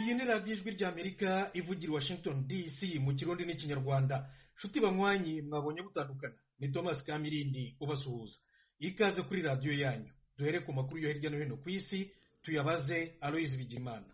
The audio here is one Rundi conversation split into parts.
Iyi ni radiyo ijwi ry'Amerika ivugira i Washington DC mu Kirundi n'Ikinyarwanda. Nshuti banywanyi mwabonye gutandukana, ni Thomas Kamirindi ubasuhuza. Ikaze kuri radiyo yanyu. Duhere ku makuru yo hirya no hino ku isi, tuyabaze Aloise Bigirimana.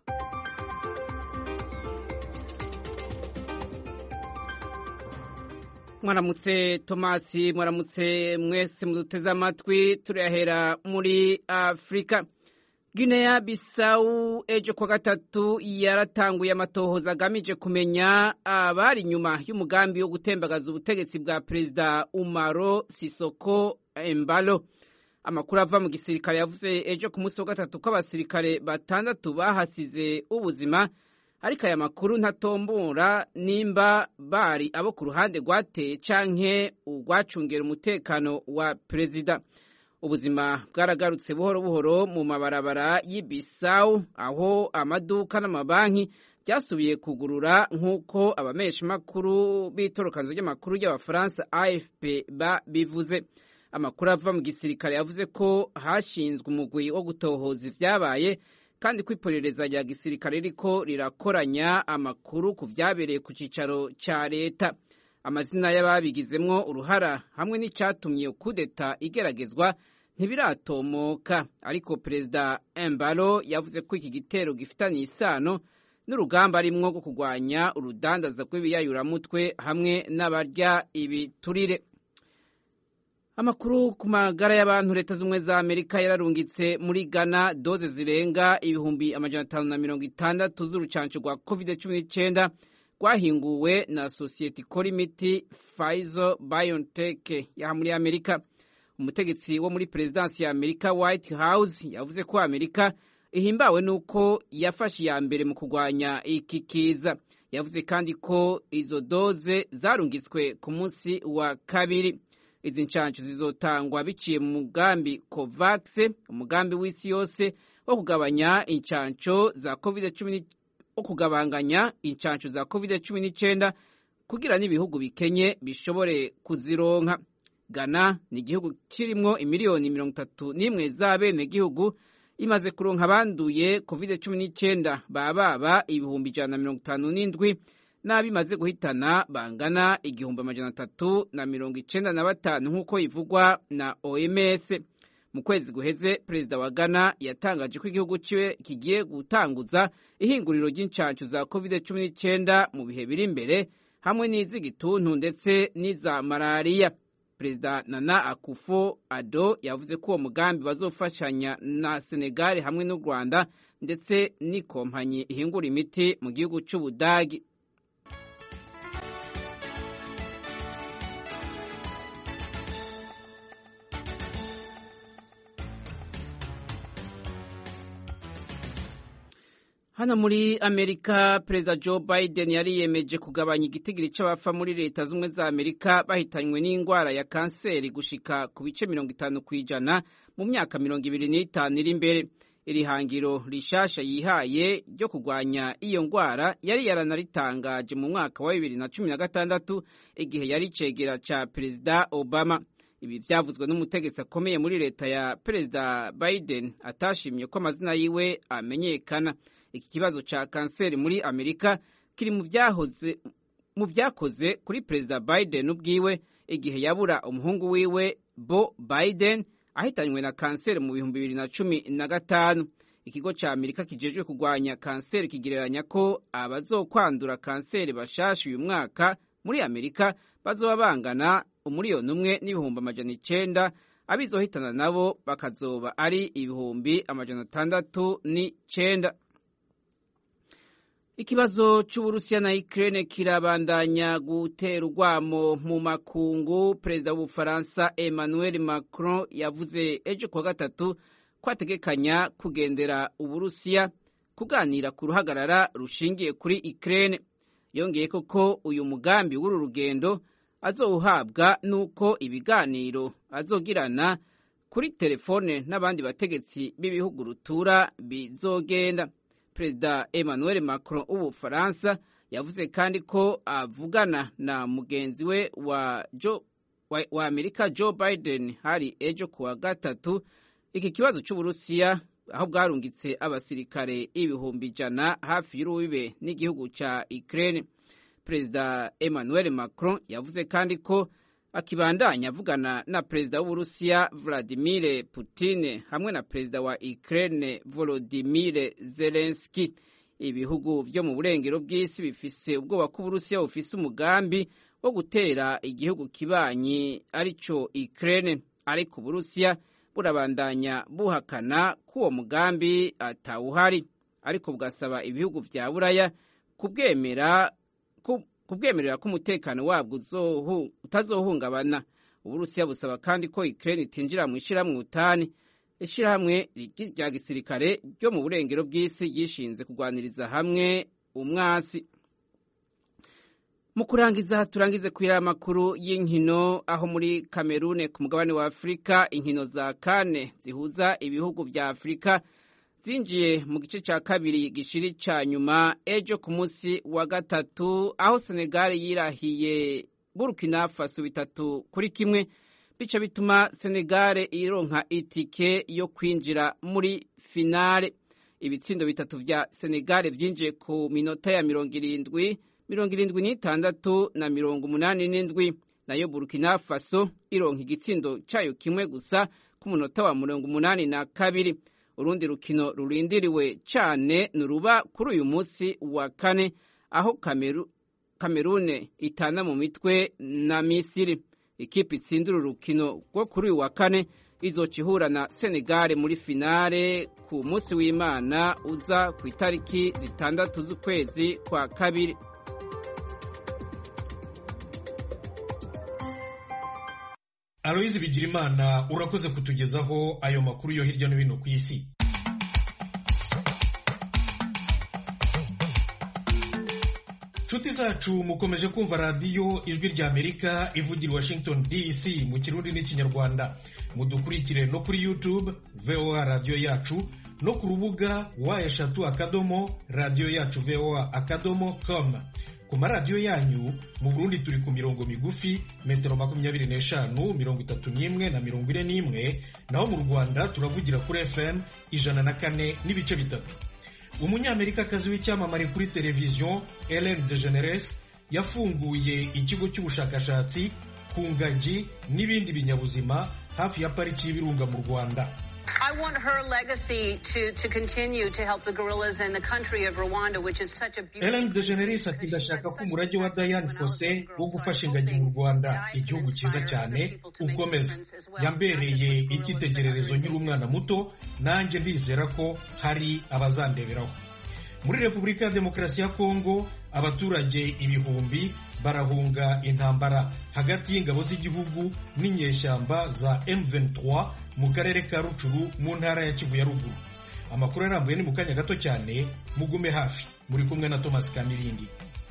Mwaramutse Tomasi, mwaramutse mwese muduteze amatwi. Turahera muri Afrika. Guinea Bissau ejo kwa gatatu yaratanguye amatohoza agamije kumenya abari nyuma y'umugambi wo gutembagaza ubutegetsi bwa Perezida Umaro Sisoko Embalo. Amakuru ava mu gisirikare yavuze ejo ku munsi wa gatatu ko abasirikare batandatu bahasize ubuzima, ariko aya makuru ntatombora nimba bari abo ku ruhande rwateye canke urwacungera umutekano wa perezida. Ubuzima bwaragarutse buhoro buhoro mu mabarabara y'Ibisau, aho amaduka n'amabanki byasubiye kugurura nk'uko abamesha makuru b'itorokanzo ry'amakuru y'Abafaransa AFP bivuze. Amakuru ava mu gisirikare yavuze ko hashinzwe umugwi wo gutohoza ivyabaye, kandi ko iperereza rya gisirikare ririko rirakoranya amakuru ku vyabereye ku cicaro ca leta. Amazina y'ababigizemwo uruhara hamwe n'icatumye kudeta igeragezwa ntibiratomoka, ariko Perezida Embalo yavuze ko iki gitero gifitaniye isano n'urugamba arimwo rwo kurwanya urudandaza rw'ibiyayuramutwe hamwe n'abarya ibiturire. Amakuru ku magara y'abantu. Leta z'ubumwe za Amerika yararungitse muri Ghana doze zirenga 550 z'urucanco rwa COVID-19 rwahinguwe na sosiyete ikora imiti Pfizer-BioNTech ya muri Amerika. Umutegetsi wo muri Perezidansi ya Amerika White House yavuze ko Amerika ihimbawe nuko yafashe iya mbere mu kurwanya iki kiza. Yavuze kandi ko izo doze zarungitswe ku munsi wa kabiri. Izi ncanco zizotangwa biciye mu mugambi COVAX, umugambi w'isi yose wo kugabanya incanco za COVID-19 kugira n'ibihugu bikenye bishobore kuzironka. Ghana ni igihugu kirimwo imiliyoni 31 z'abene gihugu, imaze kuronka abanduye COVID-19 baba 157 n'abimaze guhitana bangana 395 nk'uko ivugwa na OMS. Mu kwezi guheze Perezida wa Ghana yatangaje ko igihugu ciwe kigiye gutanguza ihinguriro ry'incanco za COVID-19 mu bihe biri imbere, hamwe n'iz'igituntu ndetse n'iza malaria. Perezida Nana Akufo-Addo yavuze ko uwo mugambi bazofashanya na Senegal hamwe n'u Rwanda ndetse n'ikompanyi ihingura imiti mu gihugu c'Ubudagi. Hano muri Amerika, Perezida Joe Biden yari yemeje kugabanya igitigiri c'abafa muri Leta z'ubumwe za Amerika bahitanywe n'ingwara ya kanseri gushika ku bice 50% mu myaka 25 iri imbere. Iri hangiro rishasha yihaye ryo kurwanya iyo ngwara yari yaranaritangaje mu mwaka wa 2016 igihe yari cegera ca Perezida Obama. Ibi vyavuzwe n'umutegetsi akomeye muri leta ya Perezida Biden atashimye ko amazina yiwe amenyekana. Iki kibazo ca kanseri muri Amerika kiri mu vyakoze kuri Perezida Biden ubwiwe igihe yabura umuhungu wiwe Bo Biden ahitanywe na kanseri mu 2015. Ikigo ca Amerika kijejwe kurwanya kanseri kigereranya ko abazokwandura kanseri bashasha uyu mwaka muri Amerika bazoba bangana 1,900,000, abizohitana nabo bakazoba ari 609,000. Ikibazo c'Uburusiya na Ukraine kirabandanya gutera urwamo mu makungu. Perezida w'Ubufaransa Emmanuel Macron yavuze ejo kwa gatatu ko ategekanya kugendera Uburusiya kuganira ku ruhagarara rushingiye kuri Ukraine. Yongeye ko uyu mugambi w'uru rugendo azowuhabwa nuko ibiganiro azogirana kuri telefone n'abandi bategetsi b'ibihugu rutura bizogenda. Perezida Emmanuel Macron w'Ubufaransa yavuze kandi ko avugana na mugenzi we wa Amerika Joe Biden hari ejo kuwa gatatu iki kibazo c'Uburusiya aho bwarungitse abasirikare ibihumbi 100 hafi y'urubibe n'igihugu ca Ukraine. Perezida Emmanuel Macron yavuze kandi ko akibandanya avugana na perezida w'Uburusiya Vladimir Putin hamwe na perezida wa Ukraine Volodymyr Zelensky. Ibihugu vyo mu burengero bw'isi bifise ubwoba ko Uburusiya bufise umugambi wo gutera igihugu kibanyi arico Ukraine, ariko Uburusiya burabandanya buhakana ko uwo mugambi atawuhari, ariko bwasaba ibihugu vya Buraya kubwemerera ko umutekano wabwo utazohungabana. Uburusiya busaba kandi ko Ukraine itinjira mu ishiramwe utani, ishirahamwe rya gisirikare ryo mu burengero bw'isi yishinze kugwaniriza hamwe umwasi. Mu kurangiza turangize kwira amakuru y'inkino, aho muri Cameroon ku mugabane wa Afrika inkino za kane zihuza ibihugu vya Afrika zinjiye mu gice ca kabiri gishiri ca nyuma ejo ku munsi wa gatatu, aho Senegal yirahiye Burkina Faso 3-1, bica bituma Senegal ironka itike yo kwinjira muri finale. Ibitsindo 3 vya Senegal vyinjiye ku minota ya 70, 76 na 87, nayo Burkina Faso ironka igitsindo cayo kimwe gusa ku munota wa 82. Urundi rukino rurindiriwe cane nuruba kuri uyu munsi wa kane, aho Cameroon itana mu mitwe na Misiri. Ikipe itsindira urukino rwo kuri uyu wa kane izocihura na Senegal muri finale ku munsi w'Imana uza ku itariki 6 z'ukwezi kwa kabiri. Aloyizi Bigirimana urakoze kutugezaho ayo makuru yo hirya no hino ku isi. Nshuti zacu mukomeje kumva radiyo Ijwi rya Amerika ivugira Washington DC mu Kirundi n'Ikinyarwanda. Mudukurikire no kuri YouTube VOA Radio Yacu, no ku rubuga wa@radioyacu.voa.com. Ku maradiyo yanyu mu Burundi turi ku mirongo migufi metero 25, 31 na 41, naho mu Rwanda turavugira kuri FM 104.3. Umunyamerikakazi w'icyamamare kuri televiziyo Ellen DeGeneres yafunguye ikigo cy'ubushakashatsi ku ngagi n'ibindi binyabuzima hafi ya pariki y'ibirunga mu Rwanda. I want her legacy to continue to help the gorillas in the country of Rwanda, which is such a beautiful. Ellen DeGeneres ati ndashaka ko umurage wa Diane Fossey wo gufasha ingagi mu Rwanda, igihugu cyiza cyane, ukomeza. Yambereye icyitegererezo nkiri umwana muto, nanjye ndizera ko hari abazandeberaho. Muri Repubulika ya Demokarasi ya Kongo abaturage ibihumbi barahunga intambara hagati y'ingabo z'igihugu n'inyeshyamba za M23 mu karere ka Rucuru mu ntara ya Kivu ya Ruguru. Amakuru arambuye ni mu kanya gato cyane, mugume hafi. Muri kumwe na Thomas Kamirindi.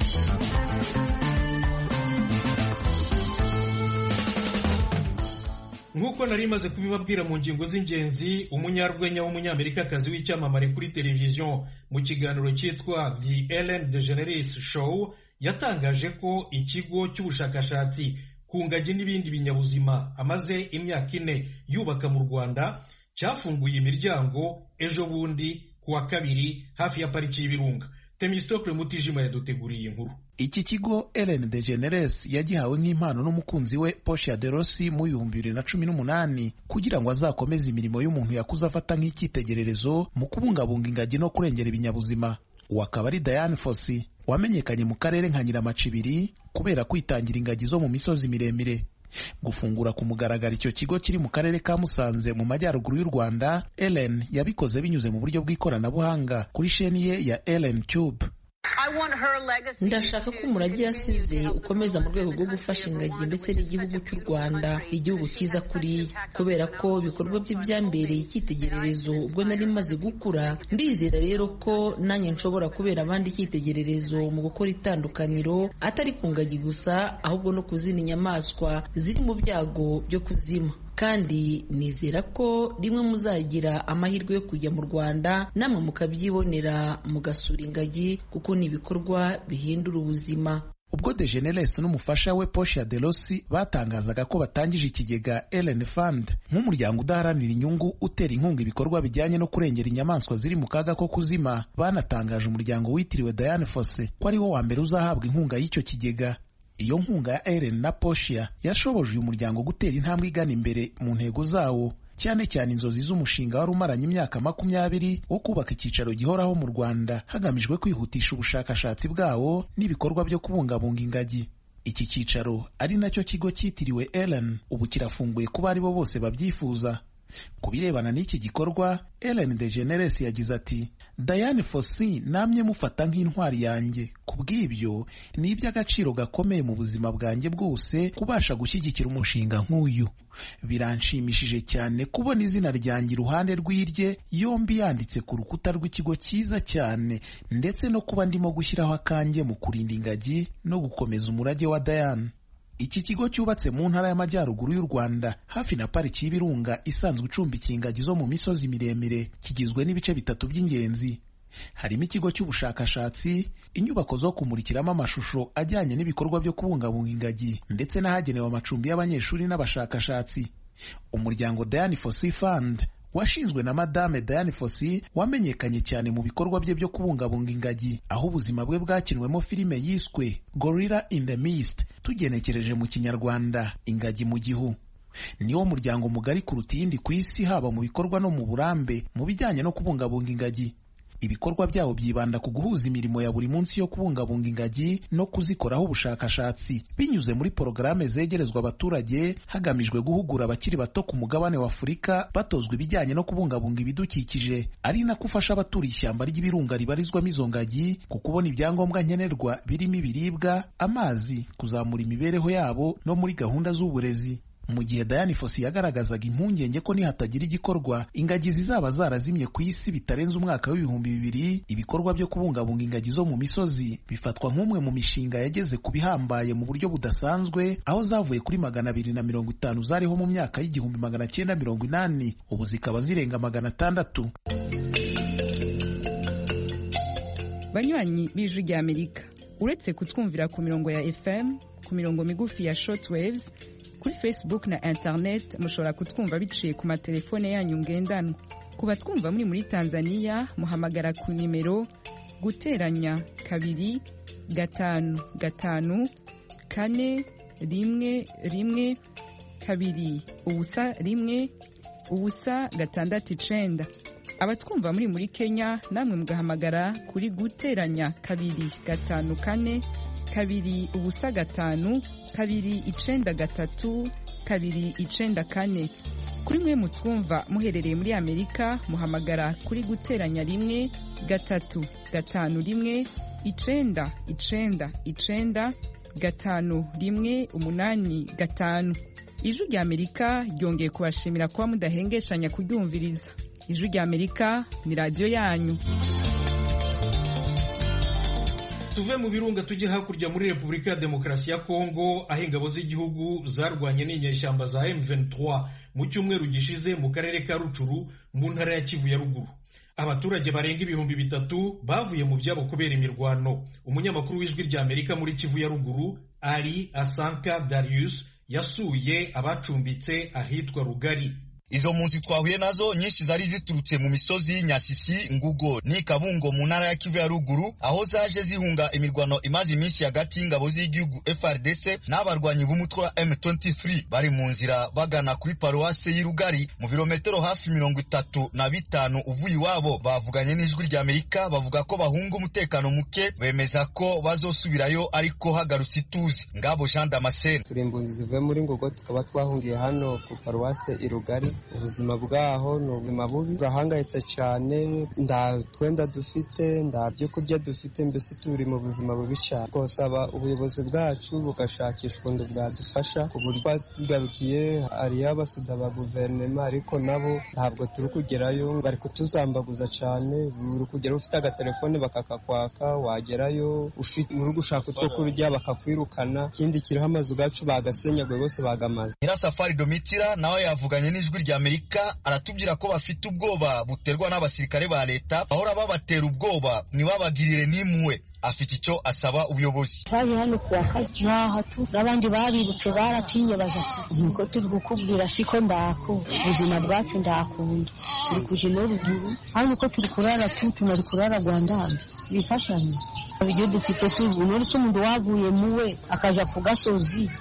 Nk'uko nari maze kubibabwira mu ngingo z'ingenzi, umunyarwenya w'umunyamerikakazi w'icyamamare kuri televiziyo mu kiganiro cyitwa The Ellen DeGeneres Show yatangaje ko ikigo cy'ubushakashatsi ku ngagi n'ibindi binyabuzima amaze imyaka 4 yubaka mu Rwanda cyafunguye imiryango ejo bundi kuwa kabiri hafi ya pariki y'ibirunga. Temistokle Mutijima yaduteguriye inkuru. Iki kigo Ellen DeGeneres yagihawe nk'impano n'umukunzi we Portia de Rossi mu 2018 kugira ngo azakomeze imirimo y'umuntu yakuze afata nk'icyitegererezo mu kubungabunga ingagi no kurengera ibinyabuzima. Wakaba ari Diane Fossey wamenyekanye mu karere nka Nyiramacibiri kubera kwitangira ingagi zo mu misozi miremire. Gufungura ku mugaragaro icyo kigo kiri mu karere ka Musanze mu majyaruguru y'u Rwanda, Ellen yabikoze binyuze mu buryo bw'ikoranabuhanga kuri sheni ye ya Ellen Tube. Ndashaka ko umurage yasize ukomeza mu rwego rwo gufasha ingagi ndetse n'igihugu cy'u Rwanda, igihugu cyiza kuriya, kubera ko ibikorwa bye byambereye icyitegererezo ubwo nari maze gukura. Ndizera rero ko nanjye nshobora kubera abandi icyitegererezo mu gukora itandukaniro, atari ku ngagi gusa ahubwo no ku zindi nyamaswa ziri mu byago byo kuzima. Kandi nizera ko rimwe muzagira amahirwe yo kujya mu Rwanda namwe mukabyibonera mugasura ingagi, kuko ni ibikorwa bihindura ubuzima. ubwo DeGeneres n'umufasha we Portia de Rossi batangazaga ko batangije ikigega Ellen Fund nk'umuryango udaharanira inyungu utera inkunga ibikorwa bijyanye no kurengera inyamaswa ziri mu kaga ko kuzima, banatangaje umuryango witiriwe Dian Fossey ko ariwo wa mbere uzahabwa inkunga y'icyo kigega. Iyo nkunga ya Ellen na Portia yashoboje uyu muryango gutera intambwe igana imbere mu ntego zawo, cyane cyane inzozi z'umushinga wari umaranye imyaka 20 wo kubaka icyicaro gihoraho mu Rwanda hagamijwe kwihutisha ubushakashatsi bwawo n'ibikorwa byo kubungabunga ingagi. Iki cyicaro ari nacyo kigo cyitiriwe Ellen ubu kirafunguye ku bari bo bose babyifuza. Ku birebana n'iki gikorwa, Ellen DeGeneres yagize ati, Dian Fossey namye mufata nk'intwari yanjye, kubw'ibyo ni iby'agaciro gakomeye mu buzima bwanjye bwose kubasha gushyigikira umushinga nk'uyu. Biranshimishije cyane kubona izina ryanjye iruhande rw'irye yombi yanditse ku rukuta rw'ikigo cyiza cyane, ndetse no kuba ndimo gushyiraho akanjye mu kurinda ingagi no gukomeza umurage wa Dian. Iki kigo cyubatse mu ntara y'amajyaruguru y'u Rwanda hafi na pariki y'ibirunga isanzwe icumbikiye ingagi zo mu misozi miremire, kigizwe n'ibice 3 by'ingenzi. Harimo ikigo cy'ubushakashatsi, inyubako zo kumurikiramo amashusho ajyanye n'ibikorwa byo kubungabunga ingagi, ndetse n'ahagenewe amacumbi y'abanyeshuri n'abashakashatsi. Umuryango Dian Fossey Fund washinzwe na Madame Dian Fossey wamenyekanye cyane mu bikorwa bye byo kubungabunga ingagi, aho ubuzima bwe bwakinwemo filime yiswe Gorilla in the Mist, tugenekereje mu Kinyarwanda ingagi mu gihu. Niwo muryango mugari kuruta iyindi ku isi, haba mu bikorwa no mu burambe mu bijyanye no kubungabunga ingagi. Ibikorwa byabo byibanda ku guhuza imirimo ya buri munsi yo kubungabunga ingagi no kuzikoraho ubushakashatsi binyuze muri porogaramu zegerezwa abaturage, hagamijwe guhugura abakiri bato ku mugabane wa Afurika batozwa ibijyanye no kubungabunga ibidukikije, ari nako ufasha abaturiye ishyamba ry'ibirunga ribarizwamo izo ngagi ku kubona ibyangombwa nkenerwa birimo ibiribwa, amazi, kuzamura imibereho yabo no muri gahunda z'uburezi. Mu gihe Dian Fossey yagaragazaga impungenge ko nihatagira igikorwa ingagi zizaba zarazimye ku isi bitarenze umwaka w'2000, ibikorwa byo kubungabunga ingagi zo mu misozi bifatwa nk'umwe mu mishinga yageze ku bihambaye mu buryo budasanzwe, aho zavuye kuri 250 zariho mu myaka y'1980, ubu zikaba zirenga 600. Banywanyi b'Ijwi ry'Amerika, uretse kutwumvira ku mirongo ya FM, ku mirongo migufi ya shortwaves, kuri Facebook na internet mushobora kutwumva biciye ku matelefone yanyu ngendanwa. Ku batwumva muri Tanzania muhamagara ku nimero guteranya 2 5 5 4 1 1 2 ubusa 1 ubusa 6 abatwumva muri Kenya namwe mugahamagara kuri guteranya 2 5 4 2 ubusa 5 2 9 3 2 9 4. Kuri mwe mutwumva muherereye muri Amerika muhamagara kuri guteranya 1 3 5 1 9 9 5 1 8 5. Ijwi ry'Amerika ryongeye kubashimira kuba mudahengeshanya kuryumviriza. Ijwi ry'Amerika ni radio yanyu. Tuve mu birunga tujye hakurya muri Repubulika ya Demokarasi ya Kongo, aho ingabo z'igihugu zarwanye n'inyeshyamba za M23 mu cyumweru gishize mu karere ka Rucuru mu ntara ya Kivu ya ruguru. Abaturage barenga 3,000 bavuye mu byabo kubera imirwano. Umunyamakuru w'Ijwi ry'Amerika muri Kivu ya ruguru, Ali Asanka Darius, yasuye abacumbitse ahitwa Rugari. Izo mpunzi twahuye nazo nyinshi zari ziturutse mu misozi Nyasisi, Ngugo ni Kabungo mu ntara ya Kivu ya ruguru, aho zaje zihunga imirwano imaze iminsi hagati y'ingabo z'igihugu FARDC n'abarwanyi b'umutwe wa M23 bari mu nzira bagana kuri paruwase y'Irugari mu birometero hafi 35 uvuye iwabo. Bavuganye n'Ijwi ry'Amerika bavuga ko bahunga umutekano muke, bemeza ko bazosubirayo ariko hagarutse ituze. Ngabo Jean Damascene: turi impunzi zivuye muri Ngugo tukaba twahungiye hano ku paruwase Irugari. Ubuzima bwaho ni ubuzima bubi, turahangayitse cyane, nda twenda dufite, nda byo kurya dufite, mbese turi mu buzima bubi cyane. Twasaba ubuyobozi bwacu bugashakisha ukuntu bwadufasha ku buryo bwarukiye ari abasuda ba guverinoma, ariko nabo ntabwo turi kugerayo, bari kutuzambaguza cyane. Uri kugera ufite agatelefone bakakakwaka, wagerayo ufite uri gushaka utwo kurya bakakwirukana, ikindi kiriho amazu gacu bagasenyaguye bose bagamaze. Nyirasafari Domitira nawe yavuganye n'Ijwi ry'Amerika, aratubwira ko bafite ubwoba buterwa n'abasirikare ba leta bahora babatera ubwoba ntibabagirire n'impuhwe. afite icyo asaba ubuyobozi. Twaje hano kuwa kane n'ahatu n'abandi barirutse baratinye baza nuko turi gukubwira siko ndako ubuzima bwacu ndakunda turi kuje no ruguru hano ko turi kurara tunari kurara Rwanda bifashanye ibyo dufite subu no umuntu wavuye muwe akaja ku gasozi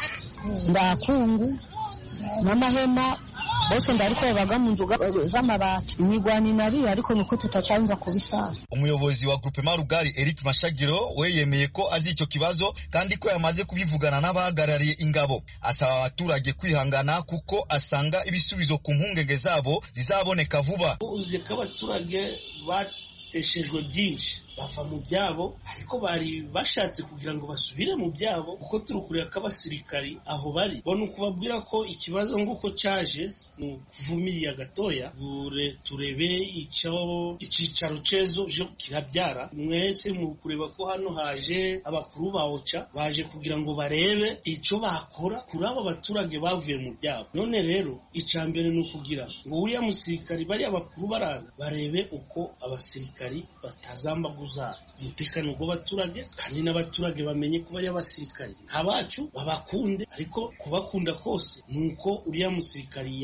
ndakungu n'amahema bose ndariko babaga mu nzuga z'amabati imigwani nari ariko nuko tutacanza kubisara. Umuyobozi wa Groupe Marugari Eric Mashagiro we yemeye ko azi icyo kibazo kandi ko yamaze kubivugana n'abahagarariye ingabo. Asaba abaturage kwihangana kuko asanga ibisubizo ku mpungenge zabo zizaboneka vuba. Uzi ko abaturage bateshejwe byinshi bava mu byabo ariko bari bashatse kugira ngo basubire mu byabo kuko turukurira ko abasirikari aho bari bona ukubabwira ko ikibazo nguko cyaje kuvumiriya gatoya turebe icyicaro cezo je kirabyara mwese mu kureba ko hano haje abakuru ba OCHA baje kugira ngo barebe icyo bakora kuri abo baturage bavuye mu byabo. None rero icambere ni ukugira ngo uriya musirikari bari abakuru baraza barebe uko abasirikari batazamba umutekano w'abaturage kandi n'abaturage bamenye ko bari abasirikari abacu babakunde ariko kubakunda kose nuko uriya musirikari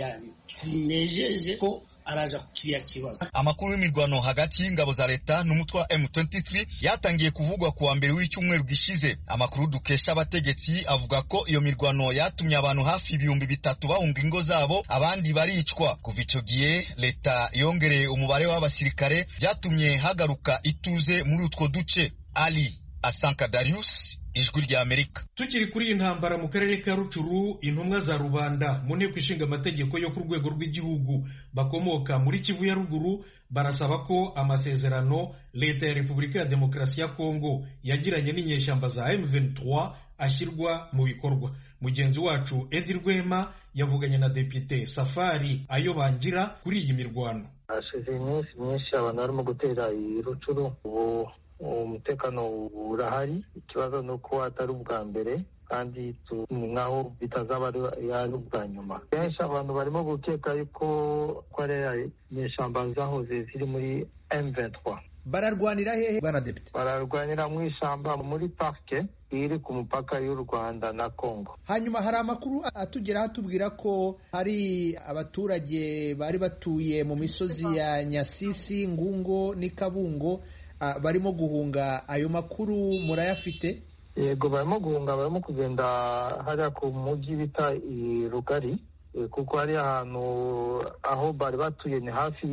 tunejeje ko araza kukiriya kibazo. Amakuru y'imirwano hagati y'ingabo za leta n'umutwe wa M23 yatangiye kuvugwa kuwa mbere w'icyumweru gishize. Amakuru dukesha abategetsi avuga ko iyo mirwano yatumye abantu hafi 3,000 bahunga ingo zabo abandi baricwa. Kuva icyo gihe leta yongereye umubare w'abasirikare byatumye hagaruka ituze muri utwo duce. Ali Asanka Darius, Ijwi rya Amerika. Tukiri kuri intambara mu karere ka Rucuru, intumwa za rubanda mu nteko ishinga amategeko yo ku rwego rw'igihugu bakomoka muri Kivu ya ruguru barasaba ko amasezerano leta ya Repubulika ya Demokarasi ya Kongo yagiranye n'inyeshyamba za M23 ashyirwa mu bikorwa. Mugenzi wacu Edi Rwema yavuganye na Depite Safari Ayo Bangira kuri iyi mirwano. Hashize iminsi myinshi abantu barimo gutera i Rucuru, ubu umutekano urahari. Ikibazo ni uko atari ubwa mbere kandi nkaho bitazaba ari ubwa nyuma. Kenshi abantu barimo gukeka yuko ari inyeshyamba zahoze ziri muri M23. Bararwanira hehe bana Depite? Bararwanira mu ishyamba muri parke iri ku mupaka y'u Rwanda na Kongo. Hanyuma hari amakuru atugeraho atubwira ko hari abaturage bari batuye mu misozi ya Nyasisi, Ngungo n'Ikabungo barimo guhunga. Ayo makuru murayafite? Yego, barimo guhunga, barimo kugenda hariya ku mujyi bita i Rugari, kuko hari ahantu aho bari batuye ni hafi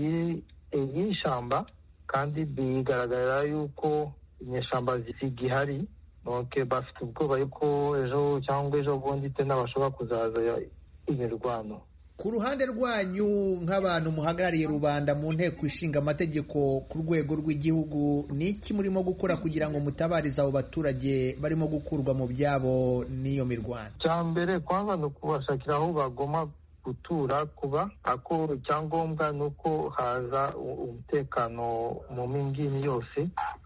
y'ishyamba kandi bigaragara yuko inyeshyamba zigihari. Donc bafite ubwoba yuko ejo cyangwa ejo bundi tena bashobora kuzaza imirwano. Ku ruhande rwanyu nk'abantu muhagarariye rubanda mu nteko ishinga amategeko ku rwego rw'igihugu, ni iki murimo gukora kugira ngo mutabarize abo baturage barimo gukurwa mu byabo n'iyo mirwano? Cyambere kwanza ni ukubashakira aho bagomba gutura kuba, ako icyangombwa ni uko haza umutekano mu mingini yose.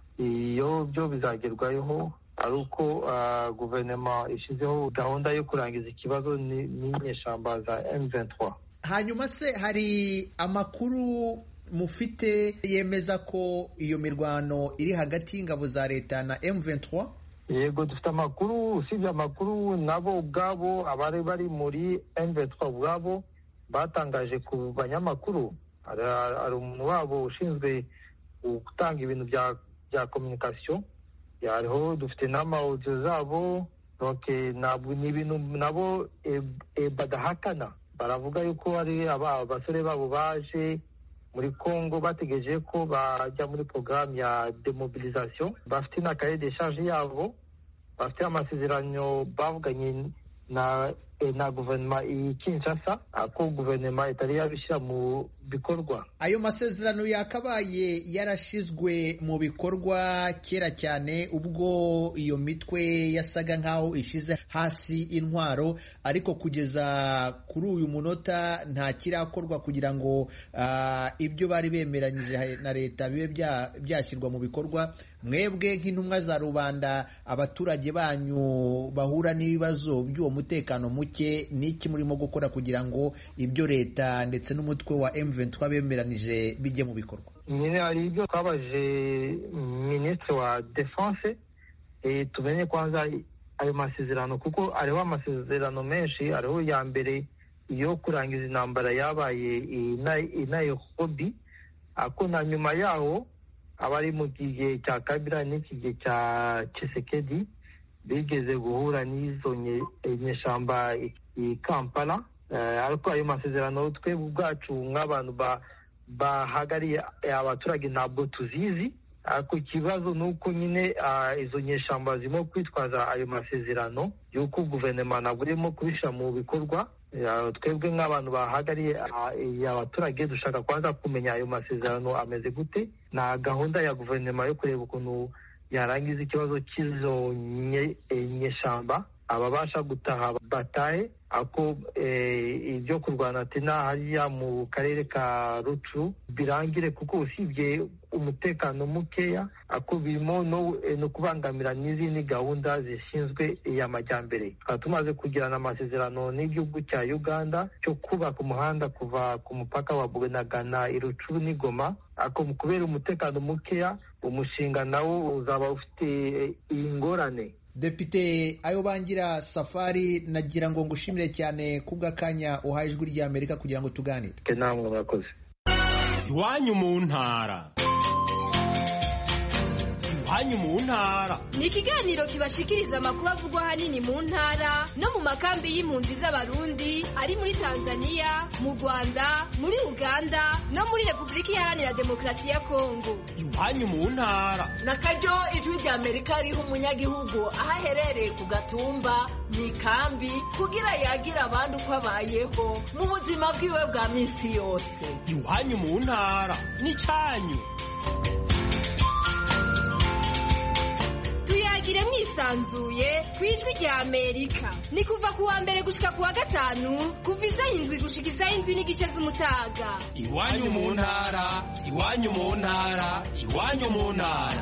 Iyo byo bizagerwaho ari uko guverinoma ishyizeho gahunda yo kurangiza ikibazo n'inyeshyamba za M23. Hanyuma se hari amakuru mufite yemeza ko iyo mirwano iri hagati y'ingabo za leta na M23? Yego, dufite amakuru. Usibye amakuru, nabo ubwabo abari bari muri M23 ubwabo batangaje ku banyamakuru. Hari umuntu wabo ushinzwe gutanga ibintu bya communication, yariho dufite n'amaudio zabo. Donc ntabwo ni ibintu nabo badahakana. Baravuga yuko ari abasore babo baje muri Congo bategereje ko bajya muri programme ya demobilisation. Bafite na cahier de charge yabo, bafite amasezerano bavuganye na guverinoma i Kinshasa, ako guverinoma itari yabishyira mu bikorwa. Ayo masezerano yakabaye yarashizwe mu bikorwa kera cyane ubwo iyo mitwe yasaga nkaho ishize hasi intwaro, ariko kugeza kuri uyu munota nta kirakorwa kugira ngo ibyo bari bemeranyije na leta bibe byashyirwa mu bikorwa. Mwebwe nk'intumwa za rubanda, abaturage banyu bahura n'ibibazo by'uwo mutekano muke, politike n'iki murimo gukora kugira ngo ibyo leta ndetse n'umutwe wa M23 bemeranije bijye mu bikorwa? nyine hari ibyo twabaje minisitiri wa defense tumenye kwanza ayo masezerano, kuko hariho amasezerano menshi. hariho ya mbere yo kurangiza intambara yabaye i Nairobi, ako na nyuma yaho abari mu gihe cya Kabila n'iki gihe cya Tshisekedi bigeze guhura n'izo nyeshamba i Kampala. Ariko ayo masezerano twe ubwacu nk'abantu bahagariye abaturage ntabwo tuzizi. Ariko ikibazo ni uko nyine izo nyeshamba zirimo kwitwaza ayo masezerano y'uko guverinoma ntabwo irimo kubishyira mu bikorwa. Twebwe nk'abantu bahagariye abaturage dushaka kwanza kumenya ayo masezerano ameze gute, na gahunda ya guverinoma yo kureba ukuntu yarangiza ikibazo cy'izo nyeshamba, ababasha gutaha batahe. Ako ibyo kurwana tena hariya mu karere ka Rutshuru birangire, kuko usibye umutekano mukeya ako birimo no kubangamira n'izindi gahunda zishinzwe y'amajyambere. Tukaba tumaze kugirana amasezerano n'igihugu cya Uganda cyo kubaka umuhanda kuva ku mupaka wa Bunagana i Rutshuru n'i Goma. Ako kubera umutekano mukeya umushinga nawo uzaba ufite ingorane. Depite Ayobangira Safari, nagira ngo ngushimire cyane kubw'akanya uhaye Ijwi ry'Amerika kugira ngo tuganire. Namwe murakoze. Iwanyu mu ntara. Iwanyu mu ntara ni ikiganiro kibashikiriza amakuru avugwa ahanini mu ntara no mu makambi y'impunzi z'abarundi ari muri Tanzania, mu Rwanda, muri Uganda no muri Repubulika Iharanira Demokarasi ya Kongo. Iwanyu mu ntara nakaryo Ijwi ry'Amerika riha umunyagihugu aho aherereye ku gatumba mu ikambi kugira yagira abandi uko abayeho mu buzima bwiwe bwa minsi yose. Iwanyu mu ntara ni cyanyu. Tuyagire mwisanzuye ku Ijwi ry'Amerika. Ni kuva ku wa mbere gushika ku wa gatanu kuva isaha 7 gushika isaha 7 n'igice z'umutaga. Iwanyu mu ntara, iwanyu mu ntara, iwanyu mu ntara.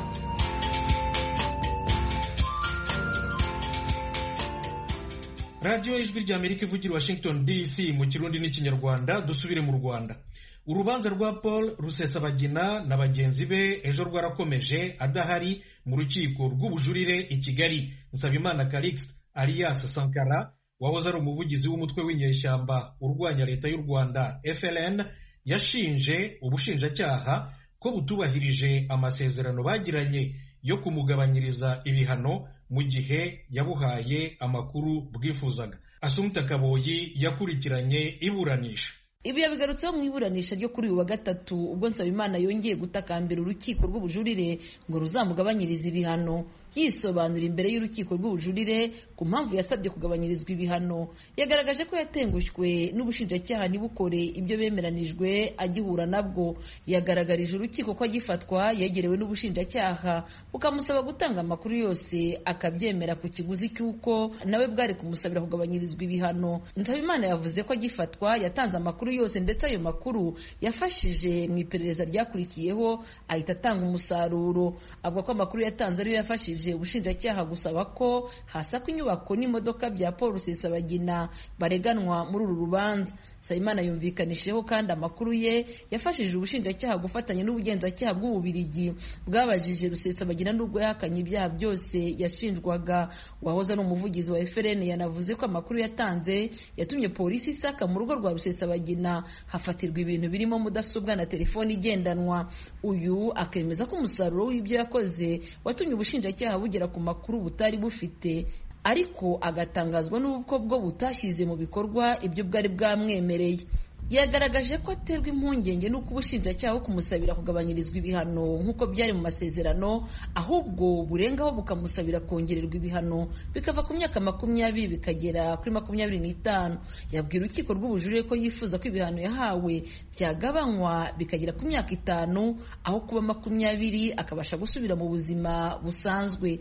Radio Ijwi ry'Amerika ivugira Washington DC mu Kirundi n'Ikinyarwanda. Dusubire mu Rwanda. Urubanza rwa Paul Rusesabagina na bagenzi be ejo rwarakomeje adahari mu rukiko rw'ubujurire i Kigali. Nsabimana Calixte alias Sankara wahoze ari umuvugizi w'umutwe w'inyeshyamba urwanya leta y'u Rwanda FLN yashinje ubushinjacyaha ko butubahirije amasezerano bagiranye yo kumugabanyiriza ibihano mu gihe yabuhaye amakuru bwifuzaga. Assumpta Kaboyi yakurikiranye iburanisha. Ibi yabigarutseho mu iburanisha ryo kuri uyu wa gatatu ubwo Nsabimana yongeye gutakambira urukiko rw'ubujurire ngo ruzamugabanyirize ibihano. Yisobanura imbere y'urukiko rw'ubujurire ku mpamvu yasabye kugabanyirizwa ibihano, yagaragaje ko yatengushywe n'ubushinjacyaha ntibukore ibyo bemeranijwe agihura nabwo. Yagaragarije urukiko ko agifatwa yegerewe n'ubushinjacyaha bukamusaba gutanga amakuru yose akabyemera ku kiguzi cy'uko nawe bwari kumusabira kugabanyirizwa ibihano. Nsabimana yavuze ko agifatwa yatanze amakuru yose ndetse ayo makuru yafashije mu iperereza ryakurikiyeho ahita atanga umusaruro. Avuga ko amakuru yatanze ariyo yafashije ubushinjacyaha gusaba ko hasakwa inyubako n'imodoka bya Paul Rusesabagina bareganwa muri uru rubanza. Nsabimana yumvikanishijeho kandi amakuru ye yafashije ubushinjacyaha gufatanya n'ubugenzacyaha bw'Ububiligi bwabajije Rusesabagina n'ubwo yahakanye ibyaha byose yashinjwaga. Wahoze ari umuvugizi wa FLN yanavuze ko amakuru yatanze yatumye polisi isaka mu rugo rwa Rusesabagina hafatirwa ibintu birimo mudasobwa na telefoni igendanwa. Uyu akemeza ko umusaruro w'ibyo yakoze watumye ubushinjacyaha bugera ku makuru butari bufite, ariko agatangazwa n'uko bwo butashyize mu bikorwa ibyo bwari bwamwemereye. Yagaragaje ko aterwa impungenge n'uko ubushinjacyaha kumusabira kugabanyirizwa ibihano nk'uko byari mu masezerano, ahubwo burengaho bukamusabira kongererwa ibihano bikava ku myaka 20 bikagera kuri 25. Yabwira urukiko rw'ubujurire ko yifuza ko ibihano yahawe byagabanywa bikagera ku myaka 5 aho kuba 20 akabasha gusubira mu buzima busanzwe.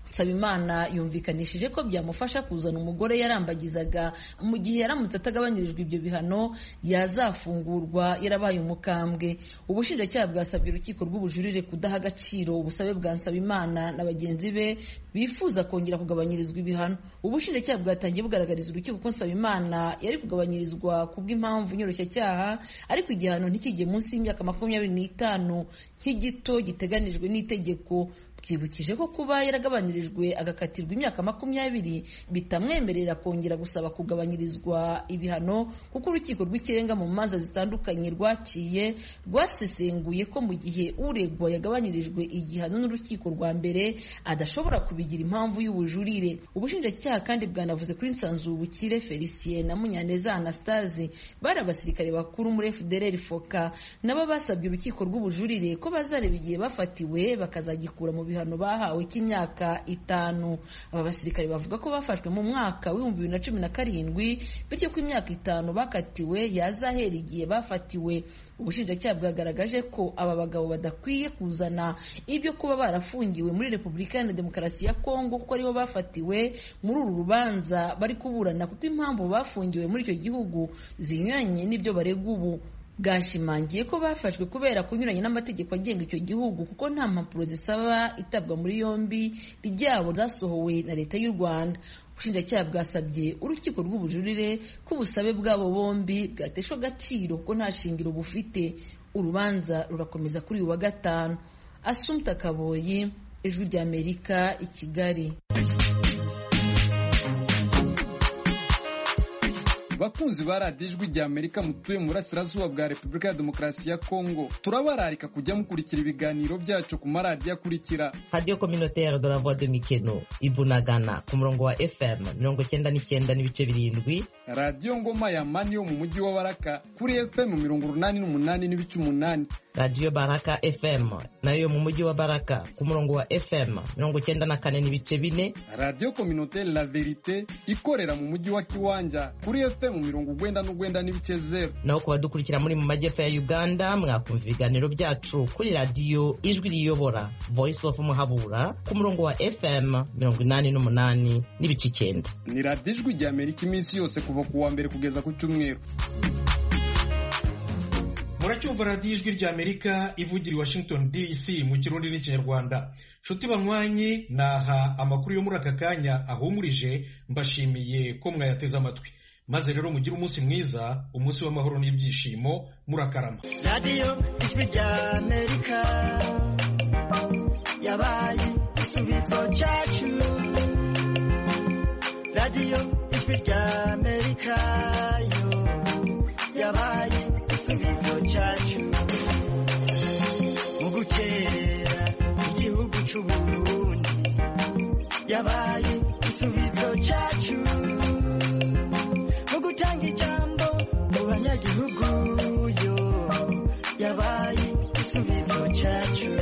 Nsabimana yumvikanishije ko byamufasha kuzana umugore yarambagizaga mu gihe yaramutse atagabanyirijwe ibyo bihano yazafungurwa yarabaye umukambwe. Ubushinjacyaha bwasabye urukiko rw'ubujurire kudaha agaciro ubusabe bwa Nsabimana na bagenzi be bifuza kongera kugabanyirizwa ibihano. Ubushinjacyaha bwatangiye bugaragariza urukiko ko Nsabimana yari kugabanyirizwa kubw'impamvu nyoroshyacyaha, ariko igihano ntikijye munsi y'imyaka 25 nk'igito giteganijwe n'itegeko. Byibukije ko kuba yaragabanyirijwe agakatirwa imyaka 20 bitamwemerera kongera gusaba kugabanyirizwa ibihano, kuko urukiko rw'ikirenga mu manza zitandukanye rwaciye rwasesenguye ko mu gihe uregwa yagabanyirijwe igihano n'urukiko rwa mbere adashobora kubigira impamvu y'ubujurire. Ubushinjacyaha kandi bwanavuze kuri Nsanzubukire Felicien na Munyaneza Anastase bari abasirikare bakuru muri FDLR Foka, nabo basabye urukiko rw'ubujurire ko bazareba igihe bafatiwe bakazagikura mu bihano bahawe cy'imyaka 5. Aba basirikare bavuga ko bafashwe mu mwaka wa 2017, bityo ko imyaka 5 bakatiwe yazahera igihe bafatiwe. Ubushinjacyaha bwagaragaje ko aba bagabo badakwiye kuzana ibyo kuba barafungiwe muri Repubulika ya Demokarasi ya Kongo kuko aribo bafatiwe muri uru rubanza bari kuburana, kuko impamvu bafungiwe muri icyo gihugu zinyuranye n'ibyo baregwa ubu. Bwashimangiye ko bafashwe kubera kunyuranya n'amategeko agenga icyo gihugu, kuko nta mpapuro zisaba itabwa muri yombi ryabo zasohowe na leta y'u Rwanda. Ubushinjacyaha bwasabye urukiko rw'ubujurire ko ubusabe bwabo bombi bwateshwa agaciro ko nta shingiro bufite. Urubanza rurakomeza kuri uyu wa Gatanu. Assumpta Kaboyi, Ijwi ry'Amerika, i Kigali. Bakunzi ba radiyo Ijwi ry'Amerika mutuye mu burasirazuba bwa Repubulika ya Demokarasi ya Kongo, turabararika kujya mukurikira ibiganiro byacu ku maradiyo akurikira: Radio Communautaire de la Voix de Mikeno Ibunagana ku murongo wa FM 99.7, Radio Ngoma ya Mani yo mu mujyi wa Baraka kuri FM 88.8, Radio Baraka FM nayo mu mujyi wa Baraka ku murongo wa FM 94.4, Radio Communautaire La Verite ikorera mu mujyi wa Kiwanja kuri FM 99.0. Naho kuba dukurikira muri mu majyepfo ya Uganda mwakumva ibiganiro byacu kuri Radio Ijwi riyobora Voice of Muhabura ku murongo wa FM 88.9. Ni Radio Ijwi ry'Amerika iminsi yose kuva ku wa mbere kugeza ku cyumweru. Muracyumva radiyo Ijwi ry'Amerika ivugira i Washington DC mu Kirundi n'Ikinyarwanda. Nshuti banywanyi, naha amakuru yo muri aka kanya ahumurije, mbashimiye ko mwayateze amatwi. Maze rero mugire umunsi mwiza, umunsi w'amahoro n'ibyishimo, murakarama. Radiyo Ijwi ry'Amerika yabaye igisubizo cyacu. Radiyo Ijwi ry'Amerika yo yabaye igisubizo cyacu. Mu gukerera igihugu cy'u Burundi yabaye igisubizo cyacu. Mu gutanga ijambo mu banyagihugu yo yabaye igisubizo cyacu.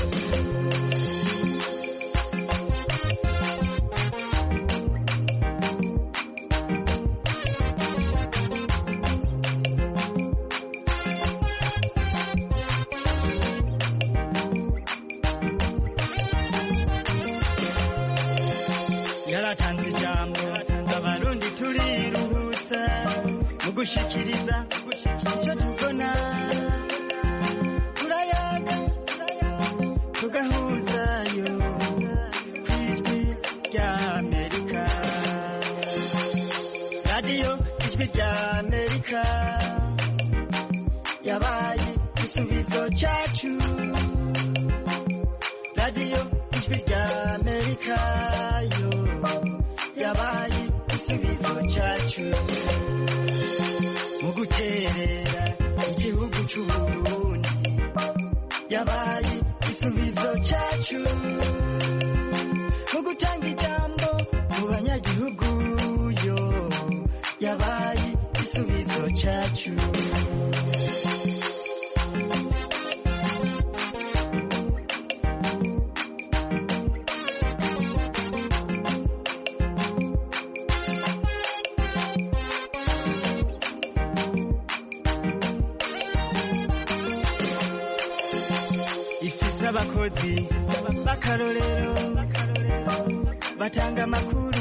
Yaratanze ijambo abarundi turiruhutsa mu gushikiriza icyo tubona, turayaga tugahuzayo ku Ijwi ry'Amerika. Radiyo Ijwi ry'Amerika yabaye igisubizo cyacu. Radiyo Ijwi ry'Amerika yo yabaye igisubizo cyacu. Mu gukerera igihugu cy'u Burundi yabaye igisubizo cyacu. Mu gutanga ijambo mu banyagihugu yo yabaye igisubizo cyacu. Abakozi b'akarorero baratanga amakuru